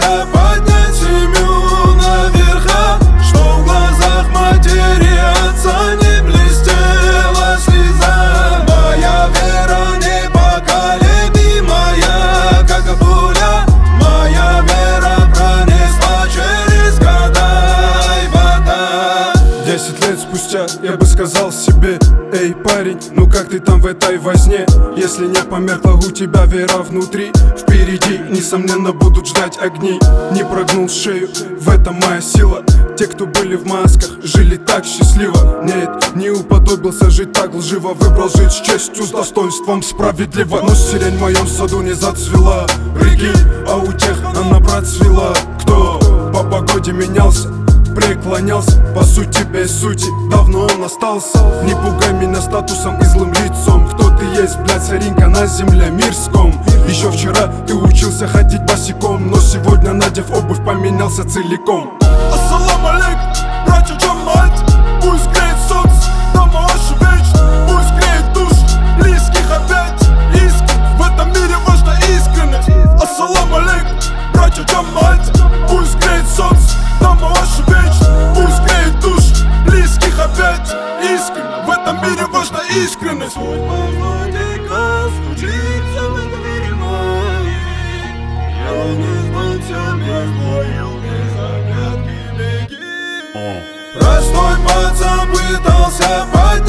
пытался поднять семью наверха, что в глазах матери отца не блестела слеза. Моя вера непоколебимая, как пуля, моя вера пронесла через года и вода. 10 лет спустя я бы сказал себе: эй, парень, ну как ты там в этой возне? Если не померкла у тебя вера внутри, впереди, несомненно, будут ждать огни. Не прогнул шею, в этом моя сила. Те, кто были в масках, жили так счастливо. Нет, не уподобился жить так лживо. Выбрал жить с честью, с достоинством, справедливо. Но сирень в моем саду не зацвела, прикинь, а у тех она процвела. Кто по погоде менялся, преклонялся, по сути без сути, давно он остался. Не пугай меня статусом и злым лицом. Кто ты есть, блядь, соринка на земле мирском. Еще вчера ты учился ходить босиком, но сегодня, надев обувь, поменялся целиком. Ассалам алейкум, братья Джамаат. Пусть греет солнце, дома ваши вечны. Пусть греет душ близких опять. Искренне, в этом мире важна искренность. Ассалам алейкум, братья Джамаат. Пусть греет солнце, дома ваши вечны. Пусть греет душ близких опять. Искренне, в этом мире важна искренность. Простой пацан пытался поднять